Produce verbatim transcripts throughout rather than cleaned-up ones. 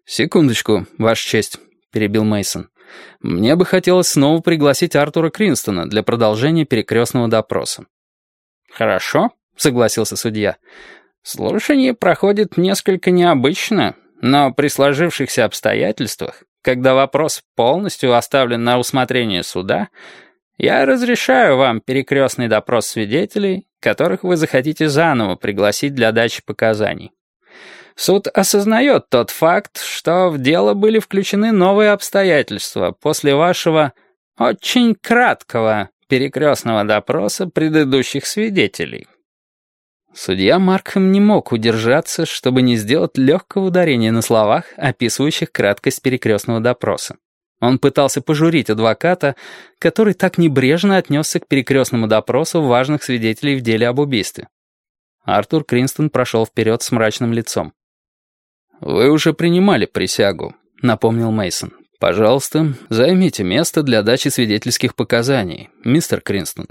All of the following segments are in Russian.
«Секундочку, Ваша честь», — перебил Мейсон. «Мне бы хотелось снова пригласить Артура Кринстона для продолжения перекрестного допроса». «Хорошо», — согласился судья. «Слушание проходит несколько необычно, но при сложившихся обстоятельствах, когда вопрос полностью оставлен на усмотрение суда, я разрешаю вам перекрестный допрос свидетелей, которых вы захотите заново пригласить для дачи показаний. Суд осознает тот факт, что в дело были включены новые обстоятельства после вашего очень краткого перекрестного допроса предыдущих свидетелей». Судья Маркхэм не мог удержаться, чтобы не сделать легкого ударения на словах, описывающих краткость перекрестного допроса. Он пытался пожурить адвоката, который так небрежно отнесся к перекрестному допросу важных свидетелей в деле об убийстве. Артур Кринстон прошел вперед с мрачным лицом. «Вы уже принимали присягу», — напомнил Мейсон. «Пожалуйста, займите место для дачи свидетельских показаний, мистер Кринстон».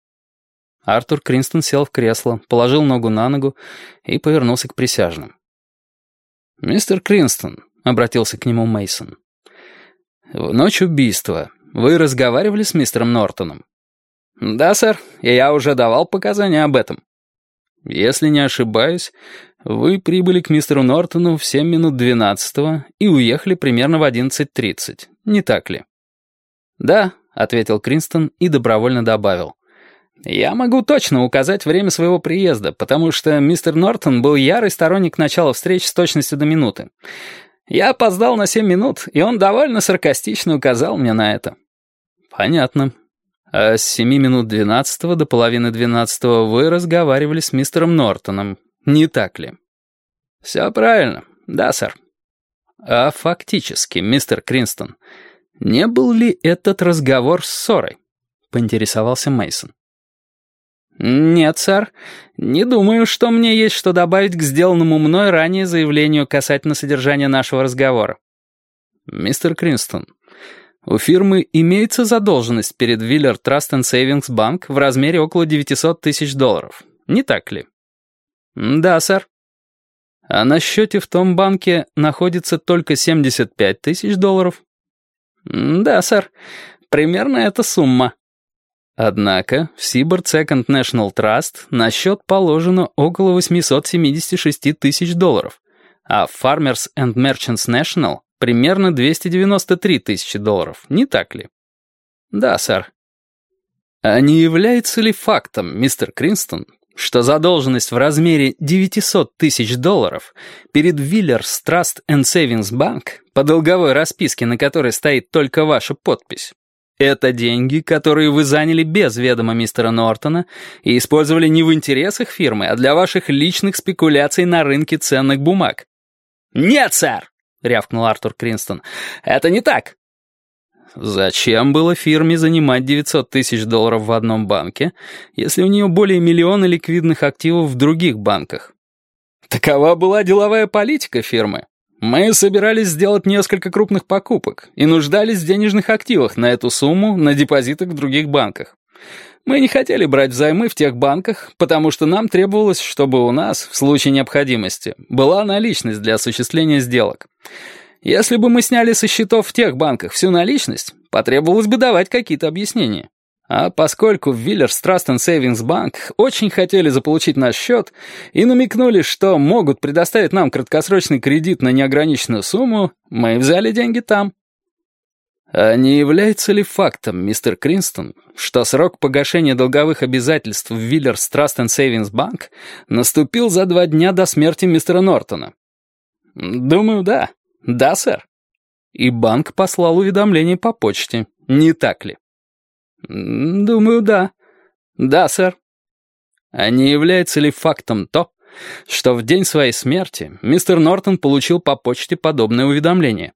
Артур Кринстон сел в кресло, положил ногу на ногу и повернулся к присяжным. «Мистер Кринстон», — обратился к нему Мейсон, — «в ночь убийства вы разговаривали с мистером Нортоном?» «Да, сэр, и я уже давал показания об этом». «Если не ошибаюсь, вы прибыли к мистеру Нортону в семь минут двенадцатого и уехали примерно в одиннадцать тридцать, не так ли?» «Да», — ответил Кринстон и добровольно добавил. «Я могу точно указать время своего приезда, потому что мистер Нортон был ярый сторонник начала встреч с точностью до минуты. Я опоздал на семь минут, и он довольно саркастично указал мне на это». «Понятно. А с семи минут двенадцатого до половины двенадцатого вы разговаривали с мистером Нортоном, не так ли?» «Все правильно. Да, сэр». «А фактически, мистер Кринстон, не был ли этот разговор ссорой?» — поинтересовался Мейсон. «Нет, сэр. Не думаю, что мне есть что добавить к сделанному мной ранее заявлению касательно содержания нашего разговора». «Мистер Кринстон, у фирмы имеется задолженность перед Виллер Trust and Savings Bank в размере около девятьсот тысяч долларов, не так ли?» «Да, сэр». «А на счете в том банке находится только семьдесят пять тысяч долларов?» «Да, сэр. Примерно эта сумма». Однако в Seaboard Second National Trust на счет положено около восемьсот семьдесят шесть тысяч долларов, а в Farmers and Merchants National примерно двести девяносто три тысячи долларов, не так ли? Да, сэр. А не является ли фактом, мистер Кринстон, что задолженность в размере девятьсот тысяч долларов перед Виллерс Trust and Savings Bank, по долговой расписке, на которой стоит только ваша подпись, это деньги, которые вы заняли без ведома мистера Нортона и использовали не в интересах фирмы, а для ваших личных спекуляций на рынке ценных бумаг? «Нет, сэр!» — рявкнул Артур Кринстон. «Это не так!» «Зачем было фирме занимать девятьсот тысяч долларов в одном банке, если у нее более миллиона ликвидных активов в других банках?» «Такова была деловая политика фирмы. Мы собирались сделать несколько крупных покупок и нуждались в денежных активах на эту сумму на депозитах в других банках. Мы не хотели брать взаймы в тех банках, потому что нам требовалось, чтобы у нас, в случае необходимости, была наличность для осуществления сделок. Если бы мы сняли со счетов в тех банках всю наличность, потребовалось бы давать какие-то объяснения. А поскольку в Виллерс Trust and Savings Bank очень хотели заполучить наш счет и намекнули, что могут предоставить нам краткосрочный кредит на неограниченную сумму, мы взяли деньги там. А не является ли фактом, мистер Кринстон, что срок погашения долговых обязательств в Виллерс Trust and Savings Bank наступил за два дня до смерти мистера Нортона? Думаю, да. Да, сэр. И банк послал уведомление по почте, не так ли? Думаю, да. Да, сэр. А не является ли фактом то, что в день своей смерти мистер Нортон получил по почте подобное уведомление?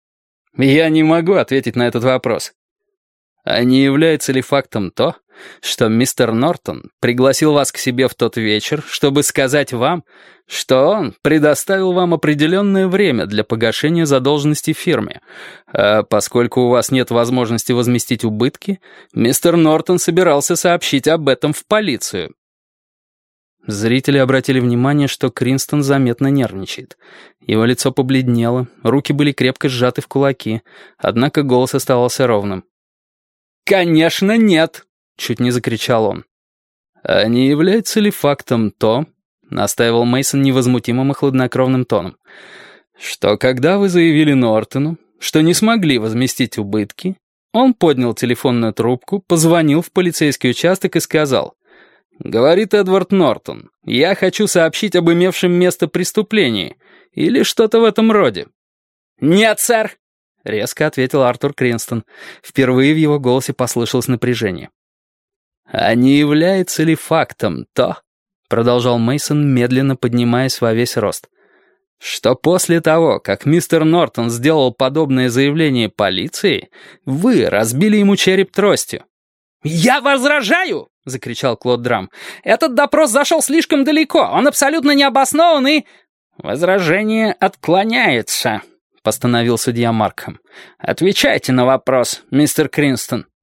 Я не могу ответить на этот вопрос. А не является ли фактом то, что мистер Нортон пригласил вас к себе в тот вечер, чтобы сказать вам, что он предоставил вам определенное время для погашения задолженности фирме, а поскольку у вас нет возможности возместить убытки, мистер Нортон собирался сообщить об этом в полицию? Зрители обратили внимание, что Кринстон заметно нервничает. Его лицо побледнело, руки были крепко сжаты в кулаки, однако голос оставался ровным. «Конечно нет!» — чуть не закричал он. «А не является ли фактом то, — настаивал Мейсон невозмутимым и хладнокровным тоном, — что когда вы заявили Нортону, что не смогли возместить убытки, он поднял телефонную трубку, позвонил в полицейский участок и сказал: «Говорит Эдвард Нортон, я хочу сообщить об имевшем место преступлении» или что-то в этом роде. «Нет, сэр!» — резко ответил Артур Кринстон. Впервые в его голосе послышалось напряжение. «А не является ли фактом то, — продолжал Мейсон, медленно поднимаясь во весь рост, — что после того, как мистер Нортон сделал подобное заявление полиции, вы разбили ему череп тростью?» «Я возражаю!» — закричал Клод Драм. «Этот допрос зашел слишком далеко, он абсолютно необоснован и...» «Возражение отклоняется», — постановил судья Маркхэм. «Отвечайте на вопрос, мистер Кринстон».